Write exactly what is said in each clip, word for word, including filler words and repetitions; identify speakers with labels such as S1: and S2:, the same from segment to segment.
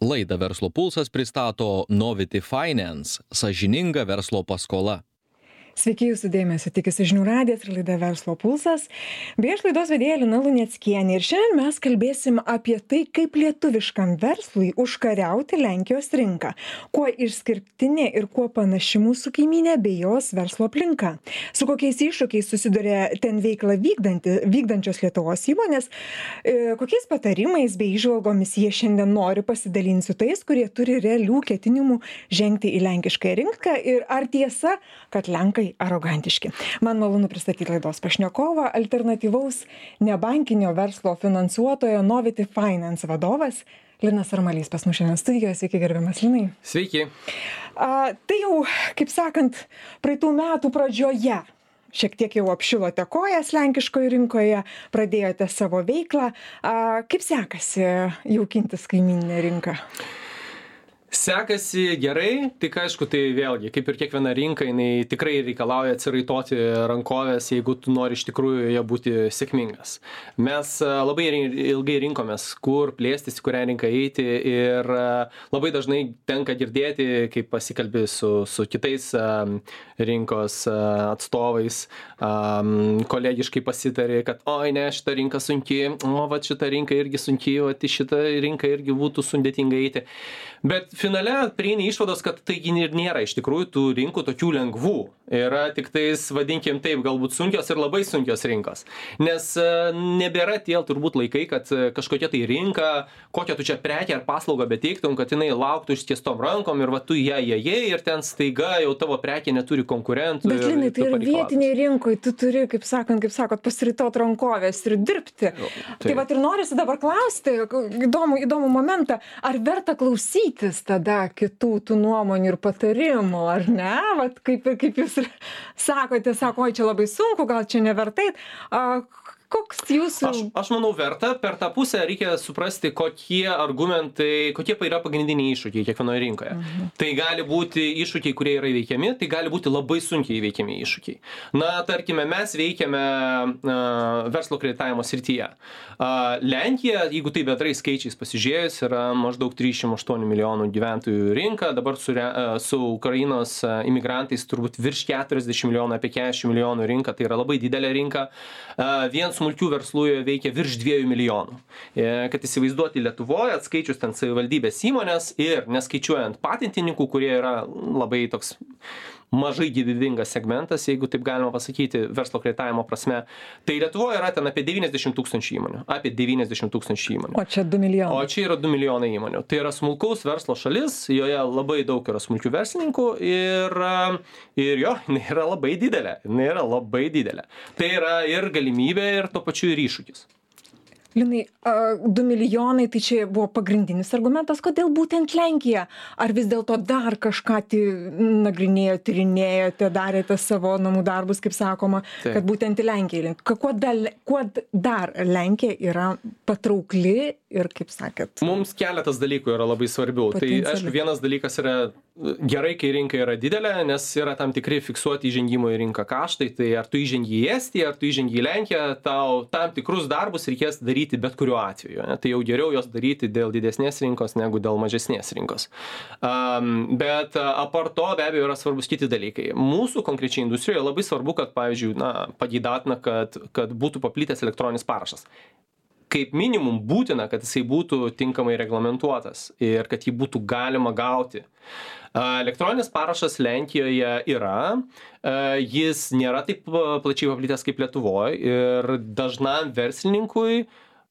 S1: Laidą Verslo pulsas pristato Novity Finance – sąžininga verslo paskola.
S2: Sveiki, jūsų dėmesio tikisi Žinių radijas ir laida Verslo pulsas. Bei aš laidos vedėja Lina Luneckienė. Ir šiandien mes kalbėsim apie tai, kaip lietuviškam verslui užkariauti Lenkijos rinką. Kuo išskirtinė ir kuo panaši mūsų kaimynė bei jos verslo aplinka. Su kokiais iššūkiais susiduria ten veiklą vykdanti, vykdančios Lietuvos įmonės. E, kokiais patarimais bei įžvalgomis jie šiandien nori pasidalinti su tais, kurie turi realių ketinimų žengti į lenkišką rinką. Ir ar tiesa, kad Lenkai arogantiški. Man malonu pristatyti laidos pašnekovą, alternatyvaus nebankinio verslo finansuotojo Novity Finance vadovas Linas Armalys pas mus šiandien studijoje. Sveiki, gerbiamas Linai.
S3: Sveiki.
S2: A, tai jau, kaip sakant, praeitų metų pradžioje šiek tiek jau apšilote kojas lenkiškoje rinkoje, pradėjote savo veiklą. A, kaip sekasi jaukintis kaimyninę rinką?
S3: Sekasi gerai, tik aišku, tai vėlgi, kaip ir kiekviena rinka, jinai tikrai reikalauja atsiraitoti rankovės, jeigu tu nori iš tikrųjų joje būti sėkmingas. Mes labai ilgai rinkomės, kur plėstis, į kurią rinką eiti ir labai dažnai tenka girdėti, kaip pasikalbi su, su kitais rinkos atstovais, kolegiškai pasitarė, kad oi ne, šita rinka sunki, o va šita rinka irgi sunki, o šita rinka irgi būtų sudėtinga eiti. Bet finale prieini išvados, kad tai ir nėra iš tikrųjų tų rinkų tokių lengvų. Yra tik tais, vadinkim taip, galbūt sunkios ir labai sunkios rinkos. Nes nebėra tie turbūt laikai, kad kažkokia tai rinka, kokią tu čia prekę ar paslaugą beteiktum, kad jinai lauktų ištiestom rankom ir va tu ją jėjai ir ten staiga jau tavo prekė neturi konkurentų.
S2: Bet Linai, tai ir vietiniai rinkoje tu turi, kaip sakant, kaip sakot, pasiritot rankovės ir dirbti. Jo, tai. tai va ir norisi dabar klausti, įdomų, įdomų momentą, ar verta klausytis tada kitų tų nuomonių ir patarimų, ar ne? Vat kaip, kaip jūs sakote, sako, oi, čia labai sunku, gal čia nevertai. A, koks jūsų...
S3: Aš, aš manau verta, per tą pusę reikia suprasti, kokie argumentai, kokie yra pagrindiniai iššūkiai kiekvienoje rinkoje. Mhm. Tai gali būti iššūkiai, kurie yra įveikiami, tai gali būti labai sunkiai įveikiami iššūkiai. Na, tarkime, mes veikiame uh, verslo kreditavimo srityje. Uh, Lenkija, jeigu tai bendrai skaičiais pasižiūrėjus, yra maždaug trisdešimt aštuonių milijonų gyventojų rinka, dabar su, uh, su Ukrainos uh, imigrantais turbūt virš keturiasdešimt milijonų, apie keturiasdešimt milijonų rinka, tai yra labai didelė rinka. Uh, vien smulkių verslų veikia virš dviejų milijonų. E, kad įsivaizduoti Lietuvoje, atskaičius ten savivaldybės įmonės ir neskaičiuojant patentininkų, kurie yra labai toks mažai gyvybingas segmentas, jeigu taip galima pasakyti, verslo kreditavimo prasme. Tai Lietuvoje yra ten apie devyniasdešimt tūkstančių įmonių. Apie devyniasdešimt tūkstančių įmonių.
S2: O čia du milijonai.
S3: O čia yra du milijonai įmonių. Tai yra smulkaus verslo šalis, joje labai daug yra smulkių verslininkų ir, ir jo, jinai yra labai didelė. Jinai yra labai didelė. Tai yra ir galimybė, ir tuo pačiu ir iššūkis.
S2: Linai, du milijonai, tai čia buvo pagrindinis argumentas, kodėl būtent Lenkija? Ar vis dėlto dar kažką nagrinėjo, tyrinėjote, darėte savo namų darbus, kaip sakoma, Taip. Kad būtent į Lenkiją? Kuo dar, kuo dar Lenkija yra patraukli ir, kaip sakėt?
S3: Mums keletas dalykų yra labai svarbių. Tai, aišku, vienas dalykas yra gerai, kai rinka yra didelė, nes yra tam tikri fiksuoti įžengimo į rinką kaštai. Tai ar tu įžengi į Estiją, ar tu įžengi į Lenkiją, tau tam tikrus darbus reikės daryti bet kuriuo atveju. Ne? Tai jau geriau jos daryti dėl didesnės rinkos negu dėl mažesnės rinkos. Um, bet apart to be abejo yra svarbus kiti dalykai. Mūsų konkrečiai industrijoje labai svarbu, kad, pavyzdžiui, na, pageidatina, kad, kad būtų paplitęs elektroninis parašas. Kaip minimum būtina, kad jisai būtų tinkamai reglamentuotas ir kad jį būtų galima gauti. Elektroninis parašas Lenkijoje yra, jis nėra taip plačiai paplitęs kaip Lietuvoje ir dažnam verslininkui,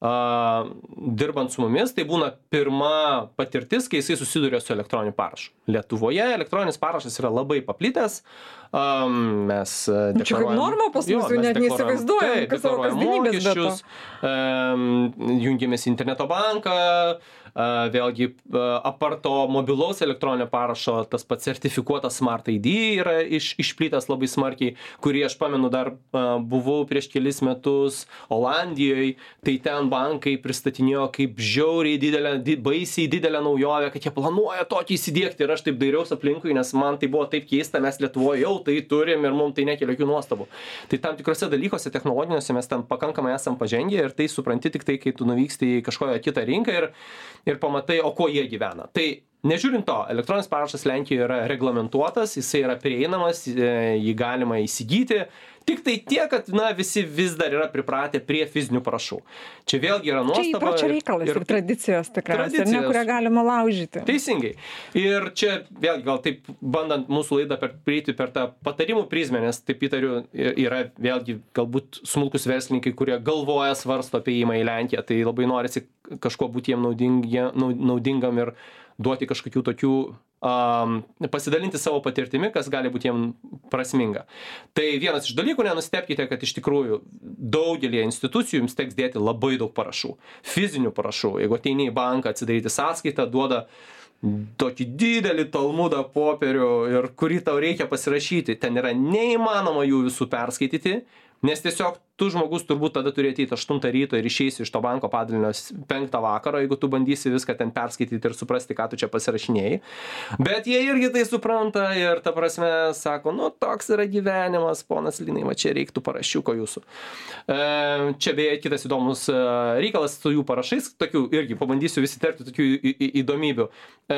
S3: dirbant su mumis, tai būna pirma patirtis, kai jisai susiduria su elektroniniu parašu. Lietuvoje elektroninis parašas yra labai paplitęs. Um, mes deklaruojam...
S2: Čia kaip norma pas mus, jau net neįsivaizduojam, kas savo kasdienybės be to.
S3: Um, jungiamės į interneto banką, uh, vėlgi uh, apart to mobilaus elektroninio parašo, tas pats sertifikuotas Smart I D yra iš, išplitęs labai smarkiai, kurį aš pamenu dar uh, buvau prieš kelis metus Olandijoje, tai ten bankai pristatinėjo kaip žiauriai didelę, di, baisiai didelę naujovę, kad jie planuoja tokį įsidiegti ir aš taip dairiaus aplinkui, nes man tai buvo taip keista, mes Lietuvoje jau tai turim ir mums tai nekelia jokių nuostabų. Tai tam tikrose dalykuose technologiniuose mes ten pakankamai esam pažengę ir tai supranti tik tai, kai tu nuvyksti į kažkokią kitą rinką ir ir pamatai, o ko jie gyvena. Tai nežiūrint to, elektroninis parašas Lenkijoje yra reglamentuotas, jisai yra prieinamas, jį galima įsigyti. Tik tai tiek, kad na, visi vis dar yra pripratę prie fizinių parašų. Čia vėlgi yra nuostaba.
S2: Čia įpročio reikalas ir, ir tradicijos tikriausiai, ne, kurią galima laužyti.
S3: Teisingai. Ir čia vėlgi gal taip bandant mūsų laidą per, prieiti per tą patarimų prizmę, nes taip įtariu, yra vėlgi galbūt smulkus verslininkai, kurie galvoja, svarsto apie įėjimą į Lenkiją, tai labai norisi kažkuo būti jiem naudingi, naudingam ir duoti kažkokių tokių Um, pasidalinti savo patirtimi, kas gali būti jiem prasminga. Tai vienas iš dalykų, nenustebkite, kad iš tikrųjų daugelį institucijų jums teks dėti labai daug parašų, fizinių parašų. Jeigu ateini į banką atsidaryti sąskaitą, duoda tokį didelį talmudą popierių ir kurį tau reikia pasirašyti, ten yra neįmanoma jų visų perskaityti, nes tiesiog tu žmogus turbūt tada turi ateiti aštuntą ryto ir išeisi iš to banko padalinio penktą vakaro, jeigu tu bandysi viską ten perskaityti ir suprasti, ką tu čia pasirašinėjai. Bet jie irgi tai supranta ir ta prasme sako, nu toks yra gyvenimas, ponas Linai, va čia reiktų parašiuko jūsų. E, čia beje kitas įdomus reikalas su jų parašais, tokių irgi pabandysiu visi terpti tokių į, į, įdomybių. E,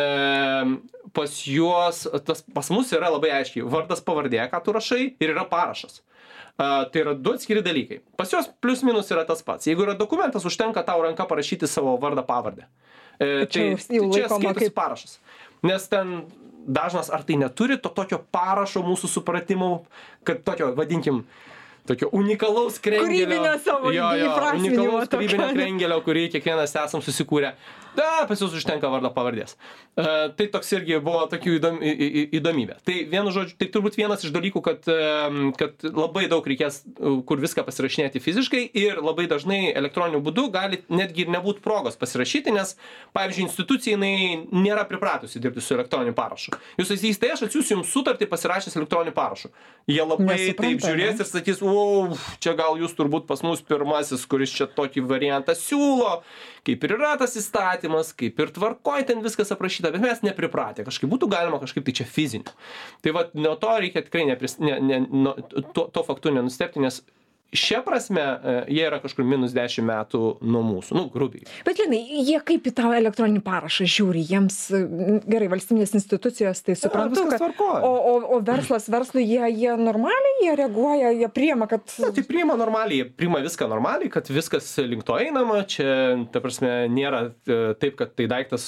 S3: pas juos, tas, pas mus yra labai aiškiai vardas pavardė, ką tu rašai, ir yra parašas. Uh, tai yra du atskiri dalykai. Pas juos plius minus yra tas pats. Jeigu yra dokumentas, užtenka tau ranka parašyti savo vardą pavardę. E, tai, tai čia skaitosi kaip parašas. Nes ten dažnas ar tai neturi to tokio parašo mūsų supratimu, kad tokio, vadinkim, tokio unikalaus krengelio.
S2: Kūrybinio savo
S3: jo, jo, unikalaus kūrybinio krengelio, kurį kiekvienas esam susikūrę. Da, pas jūs užtenka vardo pavardės. Uh, tai toks irgi buvo tokių įdom, į, į, įdomybė. Tai vienu žodžiu, tai turbūt vienas iš dalykų, kad, um, kad labai daug reikės, kur viską pasirašinėti fiziškai ir labai dažnai elektroniniu būdu gali netgi ir nebūti progos pasirašyti, nes, pavyzdžiui, institucija jinai nėra pripratusi dirbti su elektroniniu parašu. Jūs sakysite, tai aš atsiųsiu jums sutartį pasirašęs elektroniniu parašu. Jie labai Nesupranta, taip žiūrės ir sakys, o, čia gal jūs turbūt pas mus pirmasis, kuris čia tokį variantą siūlo, kaip ir yra tas įstatymas, kaip ir tvarkoj ten viskas aprašyta, bet mes nepripratę, kažkaip būtų galima kažkaip tai čia fiziniu. Tai va, nuo to reikia tikrai nepris, ne, ne, nuo, to, to faktu nenustepti, nes šia prasme jie yra kažkur minus dešimt metų nuo mūsų, nu, grubiai.
S2: Bet Linai, jie kaip į tą elektroninį parašą žiūri, jiems gerai, valstybinės institucijos, tai suprantu,
S3: ja,
S2: kad, o, o, o verslas, verslui, jie, jie normaliai, jie reaguoja, jie priima, kad...
S3: Na, tai priima normaliai, jie priima viską normaliai, kad viskas link to einama, čia, ta prasme, nėra taip, kad tai daiktas,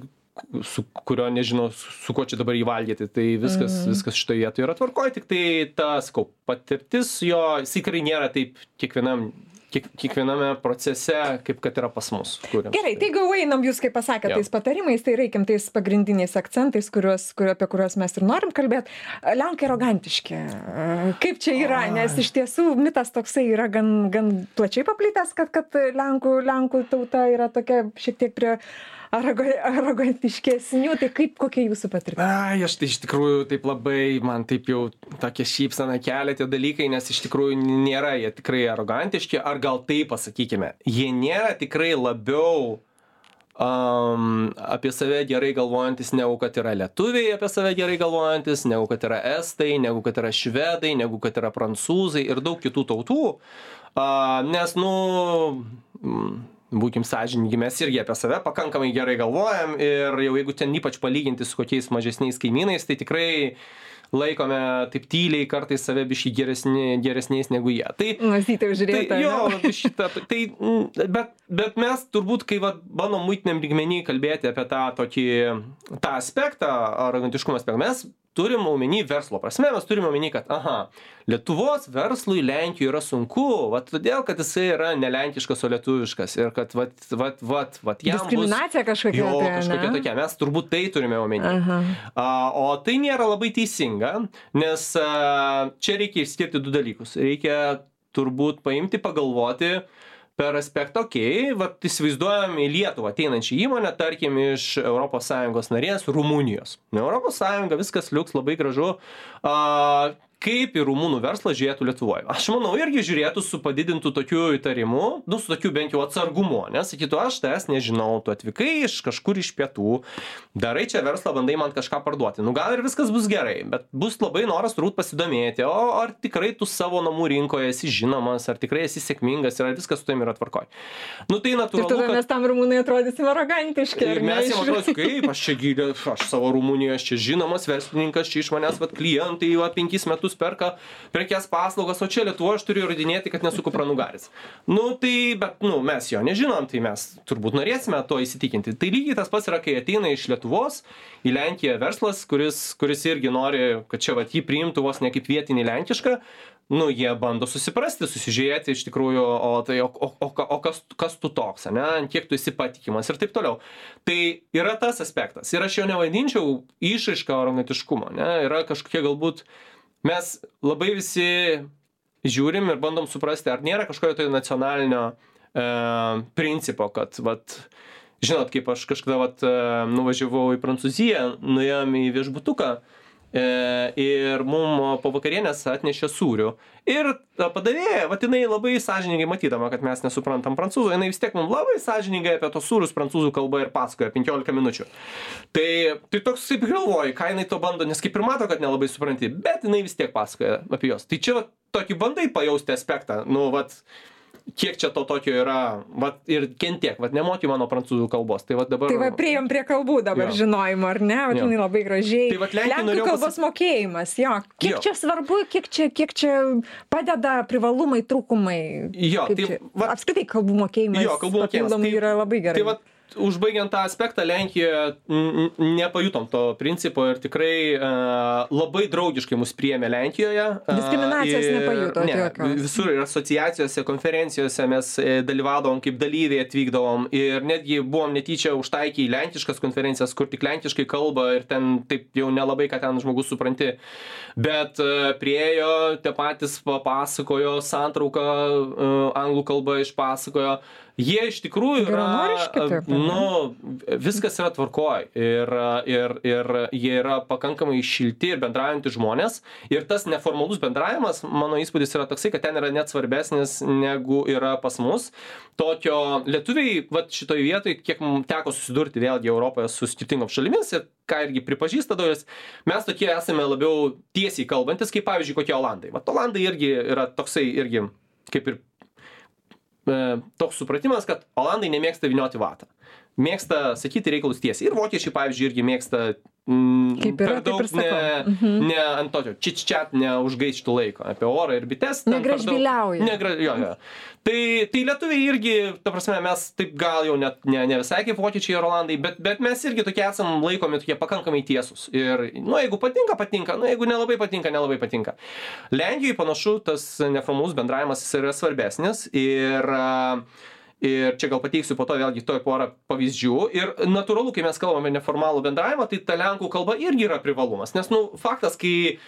S3: su kurio nežinau, su kuo čia dabar įvalgyti, tai viskas, mm. viskas šitoje vietoje yra tvarkoj, tik tai ta, sakau, patirtis jo, tikrai nėra taip kiekvienam, kiek, kiekviename procese, kaip kad yra pas mus. Kuriams.
S2: Gerai, tai jeigu einam, jūs kaip pasakėte, ja. tais patarimais, tai reikim tais pagrindiniais akcentais, kuriuos, kurio, apie kuriuos mes ir norim kalbėti. Lenkai arogantiški. Kaip čia yra, nes iš tiesų mitas toksai yra gan, gan plačiai paplitęs, kad, kad Lenkų, Lenkų tauta yra tokia šiek tiek prie arogantiškesnių, tai kaip, kokia jūsų patirtis?
S3: Ai, aš tai iš tikrųjų taip labai, man taip jau tokia šypsena kelia tie dalykai, nes iš tikrųjų nėra jie tikrai arogantiški, ar gal taip pasakykime, jie nėra tikrai labiau um, apie save gerai galvojantis, negu kad yra lietuviai apie save gerai galvojantis, negu kad yra estai, negu kad yra švedai, negu kad yra prancūzai ir daug kitų tautų, uh, nes, nu... Mm, būkim sąžiningi, mes irgi apie save pakankamai gerai galvojam ir jau jeigu ten ypač palyginti su kokiais mažesniais kaimynais, tai tikrai laikome taip tyliai kartais save biškį geresni, geresniais negu jie. Tai,
S2: Mąstyti užžiūrėti.
S3: Tai, jo, šitą, tai, bet, bet mes turbūt, kai va, bandom muitiniam lygmenį kalbėti apie tą tokį, tą aspektą, arogantiškumo aspektą, mes turim omeny verslo prasme, mes turim omeny, kad aha, Lietuvos verslui Lenkijoje yra sunku, vat todėl, kad jisai yra ne lenkiškas, o lietuviškas ir kad vat, vat, vat, vat jam bus...
S2: Diskriminacija kažkokia.
S3: Jo, kažkokia tokia, mes turbūt tai turime omeny. Uh, o tai nėra labai teisinga, nes uh, čia reikia išskirti du dalykus. Reikia turbūt paimti, pagalvoti, per aspektą, okei, okay, vat įsivaizduojam į Lietuvą ateinančią įmonę, tarkim, iš Europos Sąjungos narės Rumunijos. Europos Sąjunga, viskas liuks labai gražu. A, kaip į rumunų verslą žiūrėtų Lietuvoje. Aš manau, irgi žiūrėtų su padidintų tokiu įtarimu, nu, su tokiu bent jau atsargumu, nes sakytų, aš tavęs nežinau, tu atvykai iš kažkur iš pietų, darai čia verslą, bandai man kažką parduoti. Nu, gal ir viskas bus gerai, bet bus labai noras turbūt pasidomėti, o ar tikrai tu savo namų rinkoje esi žinomas, ar tikrai esi sėkmingas ir ar viskas su tavim yra tvarkoj. Nu, tai natūralu,
S2: ir tada
S3: kad...
S2: mes tam Rumunai atrodysime arogantiški.
S3: Ir mes jam atrodysim, kaip aš čia gydė, aš savo Rumunijoje, aš čia žinomas verslininkas, čia iš manęs vat, klientai jau penkis metus perka prekes paslaugas, o čia Lietuvoje aš turiu įrodinėti, kad nesu kupranugaris. Nu, tai, bet, nu, mes jo nežinom, tai mes turbūt norėsime to įsitikinti. Tai lygiai tas pats yra, kai ateina iš Lietuvos į Lenkiją verslas, kuris, kuris irgi nori, kad čia vat jį priimtų vos ne kaip vietinį lenkišką. Nu, jie bando susiprasti, susižiūrėti iš tikrųjų, o, tai, o, o, o, o kas, kas tu toks, ne, kiek tu esi patikimas ir taip toliau. Tai yra tas aspektas. Ir aš jo nevadinčiau išraišką arogantiškumo, ne, yra kažkokie galbūt, mes labai visi žiūrim ir bandom suprasti, ar nėra kažkokio tai nacionalinio e, principo, kad, vat, žinot, kaip aš kažkada vat, nuvažiavau į Prancūziją, nuėjom į viešbutuką, ir mum po vakarienės atnešė sūrių. Ir ta padavėja, vat jinai labai sąžiningai matydama, kad mes nesuprantam prancūzų, jinai vis tiek mums labai sąžiningai apie tos sūrius prancūzų kalba ir pasakoja penkiolika minučių. Tai, tai toks kaip galvoji, ką jinai to bando, nes kaip ir mato, kad nelabai supranti, bet jinai vis tiek pasakoja apie jos. Tai čia vat, tokį bandai pajausti aspektą, nu vat, kiek čia to tokio yra, vat, ir kentiek, vat, nemoki mano prancūzų kalbos. Tai, vat, dabar,
S2: tai va, priejom prie kalbų dabar jo. Žinojimo, ar ne? Vat, jinai labai gražiai.
S3: Tai, vat, Lenkų
S2: Lenkų kalbos pasi... mokėjimas, jo. Kiek jo. Čia svarbu, kiek čia, kiek čia padeda privalumai, trūkumai?
S3: Jo, tai, vat,
S2: apskritai kalbų mokėjimas,
S3: jo, kalbų mokėjimas tai,
S2: yra labai gerai.
S3: Tai, vat, užbaigiant tą aspektą, Lenkijoje nepajutom to principo ir tikrai uh, labai draugiškai mus priėmė Lenkijoje.
S2: Diskriminacijos uh, nepajuto.
S3: Ne, visur ir asociacijose, konferencijose mes dalyvaudavom kaip dalyviai, atvykdavom ir netgi buvom netyčia užtaikę į lenkiškas konferencijas, kur tik lenkiškai kalba ir ten taip jau nelabai, ką ten žmogus supranti. Bet uh, priejo, tie patys papasakojo, santrauką uh, anglų kalba išpasakojo. Jie iš tikrųjų yra,
S2: taip,
S3: nu, viskas yra tvarkoj ir, ir, ir jie yra pakankamai šilti ir bendraujantys žmonės ir tas neformalus bendravimas, mano įspūdis yra toksai, kad ten yra net svarbesnis negu yra pas mus. Tokio lietuviai, vat šitoj vietoj, kiek mums teko susidurti vėlgi Europoje su skirtingom šalimis ir ką irgi pripažįsta daugelis, mes tokie esame labiau tiesiai kalbantis, kaip pavyzdžiui kokie Olandai. Vat Olandai irgi yra toksai irgi kaip ir toks supratimas, kad Olandai nemėgsta vynioti vatą. Mėgsta sakyti reikalus tiesiai. Ir vokiečiai, pavyzdžiui, irgi mėgsta mm,
S2: yra,
S3: per daug ne, mhm. ne ant tokio čiččiat neužgaištų laiko apie orą ir bites.
S2: Negražbiliauja.
S3: Negra, jo, jo. Tai, tai lietuviai irgi, ta prasme, mes taip gal jau net ne, ne visai kaip vokiečiai ir Olandai, bet, bet mes irgi tokie esam laikomi tokie pakankamai tiesus. Ir, nu, jeigu patinka, patinka, nu, jeigu nelabai patinka, nelabai patinka. Lenkijoje panašu, tas neformalus bendravimas yra svarbesnis ir Ir čia gal pateiksiu po to vėlgi toj porą pavyzdžių. Ir natūralu, kai mes kalbame neformalų bendravimą, tai ta lenkų kalba irgi yra privalumas. Nes, nu, faktas, kai,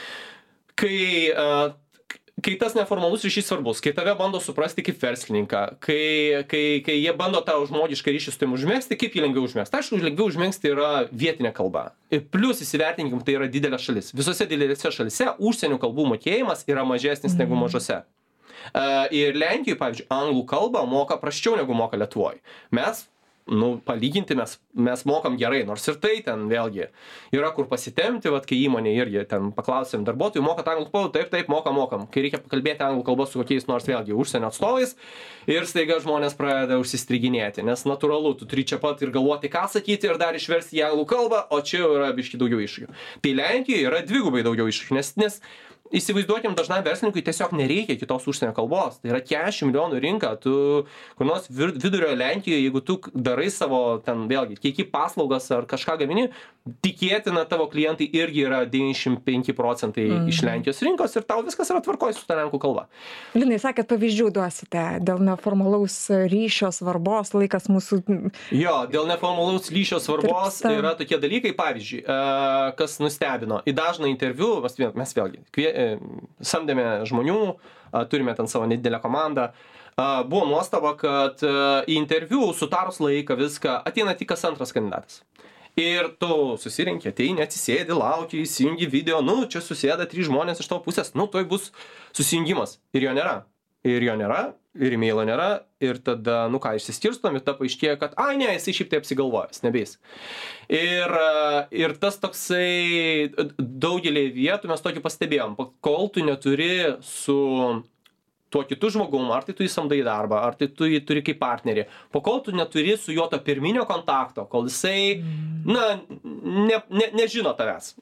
S3: kai, uh, kai tas neformalus ryšys svarbus, kai tave bando suprasti kaip verslininką, kai, kai, kai jie bando tau žmogišką ryšį su tavim užmegzti, kaip jį lengviau užmegzti. Aišku, lengviau užmegzti yra vietinė kalba. Ir plus įsivertinkim, tai yra didelė šalis. Visose didelėse šalise užsienio kalbų mokėjimas yra mažesnis negu mažose. Uh, ir Lenkijoje, pavyzdžiui, anglų kalbą moka prasčiau negu moka Lietuvoje. Mes, nu, palyginti mes, mes mokam gerai, nors ir tai ten vėlgi yra kur pasitemti, vat, kai įmonė irgi ten paklausėm darbuotojų, mokat anglų kalbą, taip, taip, mokam, mokam. Kai reikia pakalbėti anglų kalbą su kokiais nors vėlgi užsienio atstovais ir staiga žmonės pradeda užsistriginėti, nes natūralu, tu turi čia pat ir galvoti, ką sakyti ir dar išversti į anglų kalbą, o čia yra biški daugiau iššūkių. Tai Lenkijoje yra dvigubai daugiau iššūkių, nes, nes įsivaizduokim, dažnam verslininkui tiesiog nereikia kitos užsienio kalbos. Tai yra keturiasdešimt milijonų rinka. Tu kur nors vidurio Lenkijoje, jeigu tu darai savo, ten vėlgi, kieki paslaugas ar kažką gamini, tikėtina tavo klientai irgi yra devyniasdešimt penki procentai mm. iš Lenkijos rinkos ir tau viskas yra tvarkoj su ta lenkų kalba.
S2: Linai, sakėt, pavyzdžių duosite dėl neformalaus ryšio svarbos, laikas mūsų...
S3: Jo, dėl neformalaus ryšio svarbos Tripsta. Yra tokie dalykai, pavyzdžiui, kas nustebino. Į dažną interviu, mes vėlgi, kvie, samdėme žmonių, turime ten savo nedidelę komandą. Buvo nuostaba, kad į interviu sutarus laiką viską ateina tik kas antras kandidatas. Ir tu susirenki, ateini, atsisėdi, lauki, įsijungi video, nu, čia susėda trys žmonės iš tavo pusės, nu, toj bus susijungimas. Ir jo nėra. Ir jo nėra, ir e-mailo nėra, ir tada, nu ką, išsiskirstom, ir ta paaiškėja, kad, ai ne, jisai šiaip tai apsigalvojęs, nebeis. Ir, ir tas toksai, daugelį vietų mes tokį pastebėjom, kol tu neturi su tuo kitu žmogum, ar tai tu jį samdai į darbą, ar tai tu jį turi kaip partnerį, po kol tu neturi su juo to pirminio kontakto, kol jisai, na, ne, ne, nežino tavęs,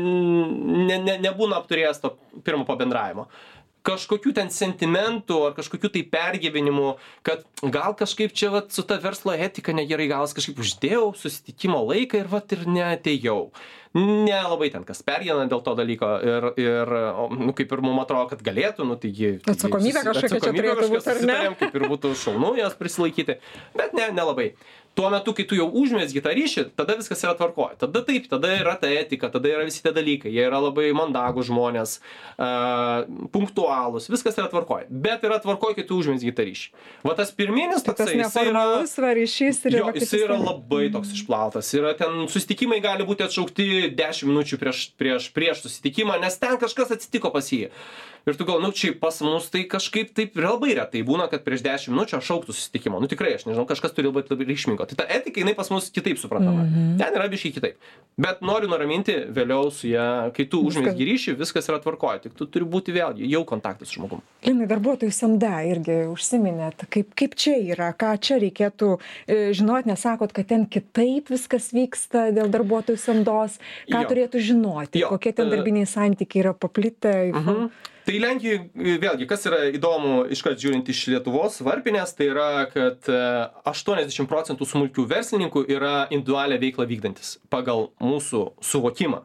S3: ne, ne, nebūna apturėjęs to pirmo pabendravimo. Kažkokių ten sentimentų ar kažkokių tai pergyvenimų, kad gal kažkaip čia vat, su ta verslo etika negerai, gal kažkaip uždėjau susitikimo laiką ir vat ir neatėjau. Nelabai ten kas pergyvena dėl to dalyko ir, ir nu, kaip ir mums atrodo, kad galėtų, nu, taigi...
S2: Atsakomybė kažkokia čia turėtų būti, ar ne?
S3: Kaip ir būtų šaunu jas prisilaikyti, bet ne, nelabai. Tuo metu, kai tu jau užmezgi tą ryšį, tada viskas yra tvarkoje. Tada taip, tada yra ta etika, tada yra visi tie dalykai. Jie yra labai mandagūs žmonės, uh, punktualūs, viskas yra tvarkoje. Bet yra tvarkoje, kai tu užmezgi tą ryšį. Va tas pirminis toksai,
S2: jisai yra... ryšys ir
S3: jo, jisai yra labai toks išplautas. Yra ten susitikimai gali būti atšaukti dešimt minučių prieš, prieš, prieš susitikimą, nes ten kažkas atsitiko pas jį. Ir tu gal, nu, čia pas mus tai kažkaip taip labai retai būna, kad prieš dešimt minučių atšauktų susitikimą. Nu tikrai, aš nežinau, kažkas turi labai labai reikšmingo. Tai ta etika, jinai pas mus kitaip suprantama. Mm-hmm. Ten yra biškai kitaip. Bet noriu nuraminti vėliau su ją, kai tu užmezgi ryšį, viskas yra tvarkoje. Tik tu turi būti vėlgi jau kontaktas su žmogum.
S2: Linai, darbuotojų samda irgi užsiminėt. Kaip, kaip čia yra, ką čia reikėtų e, žinoti, nesakot, kad ten kitaip viskas vyksta dėl darbuotojų samdos. Ką jo. turėtų žinoti? Jo. Kokie ten darbiniai santykiai yra paplitę?
S3: Mhm. Tai Lenkijoje, vėlgi, kas yra įdomu, iškart žiūrint iš Lietuvos varpinės, tai yra, kad aštuoniasdešimt procentų smulkių verslininkų yra individualią veiklą vykdantis pagal mūsų suvokimą.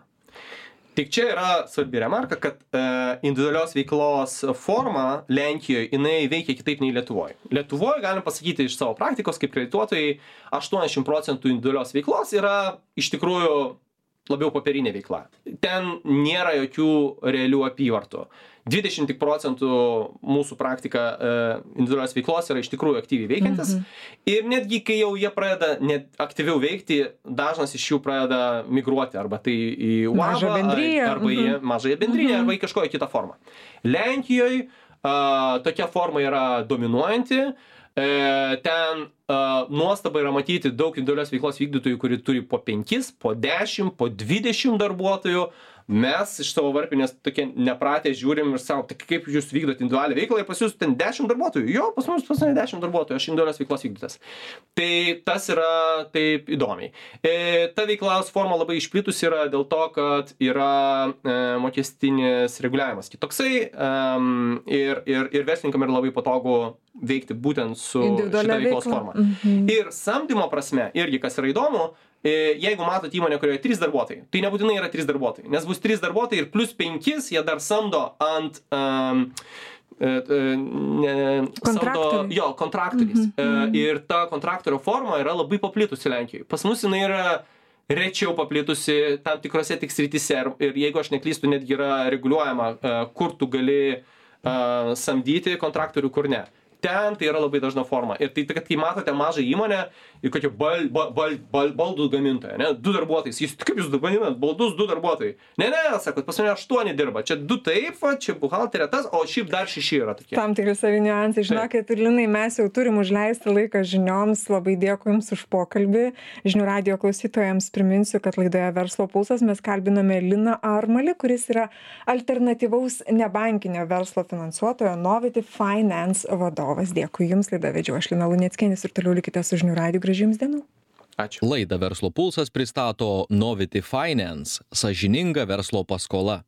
S3: Tik čia yra svarbi remarka, kad individualios veiklos forma Lenkijoje, jinai veikia kitaip nei Lietuvoje. Lietuvoje, galim pasakyti iš savo praktikos, kaip kredituotojai, aštuoniasdešimt procentų individualios veiklos yra iš tikrųjų labiau popierinė veikla. Ten nėra jokių realių apyvartų. dvidešimt procentų mūsų praktika e, individualios veiklos yra iš tikrųjų aktyviai veikiantis. Mm-hmm. Ir netgi, kai jau jie pradeda net aktyviau veikti, dažnas iš jų pradeda migruoti arba tai į U A B, arba į mm-hmm. mažąją bendrinę, mm-hmm. arba į kažkokią kitą formą. Lenkijoje tokia forma yra dominuojanti. E, ten uh, nuostaba yra matyti daug individualios veiklos vykdytojų, kurie turi po penkis, po dešimt, po dvidešimt darbuotojų. Mes iš savo varpinės tokie nepratę žiūrim ir savo, tai kaip jūs vykdot individualią veiklą ir pas jūs ten dešimt darbuotojų. Jo, pas mus pas mane dešimt darbuotojų, aš individualios veiklos vykdytas. Tai tas yra taip įdomiai. E, ta veiklos forma labai išplitusi yra dėl to, kad yra e, mokestinis reguliavimas kitoksai um, ir, ir, ir verslininkam yra labai patogu veikti būtent su šita veiklos forma. Mhm. Ir samdymo prasme, irgi kas yra įdomu, jeigu matot įmonę, kurioje trys darbuotojai, tai nebūtinai yra trys darbuotojai, nes bus trys darbuotojai ir plus penkis jie dar samdo ant um, ne, samdo, jo, kontraktoriais. Mm-hmm. Ir ta kontraktorio forma yra labai paplitusi Lenkijoje. Pas mus jinai yra rečiau paplitusi tam tikrose tik srityse ir jeigu aš neklystu, netgi yra reguliuojama, kur tu gali uh, samdyti kontraktorių, kur ne. Ten tai yra labai dažna forma. Ir tai, kad kai matote mažą įmonę ir kokią bal, bal, bal, bal, baldų gamintoją, ne, du darbuotojai, jūs kaip jūs gaminat baldus, du darbuotojai. Ne, ne, sakot, pas mane aštuoni dirba, čia du taip, va, čia buhalterė tas, o šiaip dar šeši yra tokie.
S2: Tam tikri savi niuansai, žinokit, ir Linai, mes jau turim užleisti laiką žinioms, labai dėkui Jums už pokalbį. Žinių radijo klausytojams priminsiu, kad laidoje Verslo pulsas mes kalbinome Liną Armalį, kuris yra alternatyvaus nebankinio verslo finansuotojo Novity Finance vadovas. Dėkui Jums, laidą vedžiau aš Lina Luneckienė ir toliau likite su Žinių radiju. Gražių Jums dienų.
S1: Ačiū. Laidą Verslo pulsas pristato Novity Finance, sąžininga verslo paskola.